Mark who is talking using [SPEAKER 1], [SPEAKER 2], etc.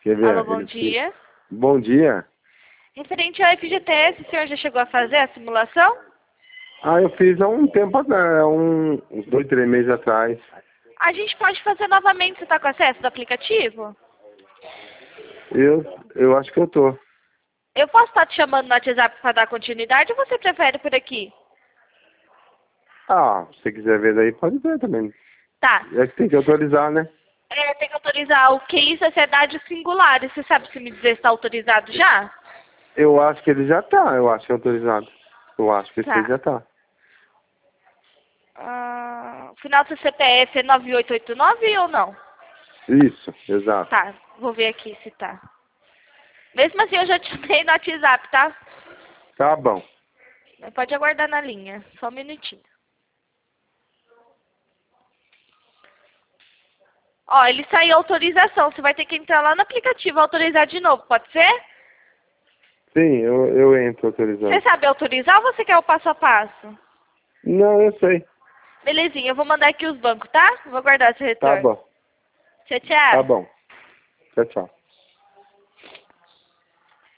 [SPEAKER 1] Quer ver?
[SPEAKER 2] Alô, bom dia.
[SPEAKER 1] Bom dia.
[SPEAKER 2] Referente ao FGTS, o senhor já chegou a fazer a simulação?
[SPEAKER 1] Eu fiz há um tempo atrás, uns 2, 3 meses atrás.
[SPEAKER 2] A gente pode fazer novamente, você está com acesso do aplicativo?
[SPEAKER 1] Eu acho que eu tô.
[SPEAKER 2] Eu posso estar te chamando no WhatsApp para dar continuidade ou você prefere por aqui?
[SPEAKER 1] Se você quiser ver daí, pode ver também.
[SPEAKER 2] Tá.
[SPEAKER 1] É que tem que autorizar, né?
[SPEAKER 2] Tem que autorizar o QI Sociedade Singulares. Você sabe se me dizer se está autorizado já?
[SPEAKER 1] Eu acho que ele já tá, eu acho que é autorizado. Eu acho que esse aí
[SPEAKER 2] Tá.
[SPEAKER 1] já tá.
[SPEAKER 2] O final do seu CPF é 9889 ou não?
[SPEAKER 1] Isso, exato.
[SPEAKER 2] Tá, vou ver aqui se tá. Mesmo assim, eu já te dei no WhatsApp, tá?
[SPEAKER 1] Tá bom.
[SPEAKER 2] Pode aguardar na linha, só um minutinho. Ó, ele saiu autorização. Você vai ter que entrar lá no aplicativo autorizar de novo, pode ser?
[SPEAKER 1] Sim, eu entro autorizando.
[SPEAKER 2] Você sabe autorizar ou você quer o passo a passo?
[SPEAKER 1] Não, eu sei.
[SPEAKER 2] Belezinha, eu vou mandar aqui os bancos, tá? Vou guardar esse
[SPEAKER 1] Tá
[SPEAKER 2] retorno.
[SPEAKER 1] bom.
[SPEAKER 2] Tchau, tchau.
[SPEAKER 1] Tá bom. Tchau, tchau.